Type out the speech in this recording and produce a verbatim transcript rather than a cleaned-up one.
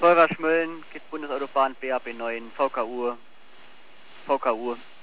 Feuerwehr Schmölln, geht Bundesautobahn B A B neun, V K U, V K U.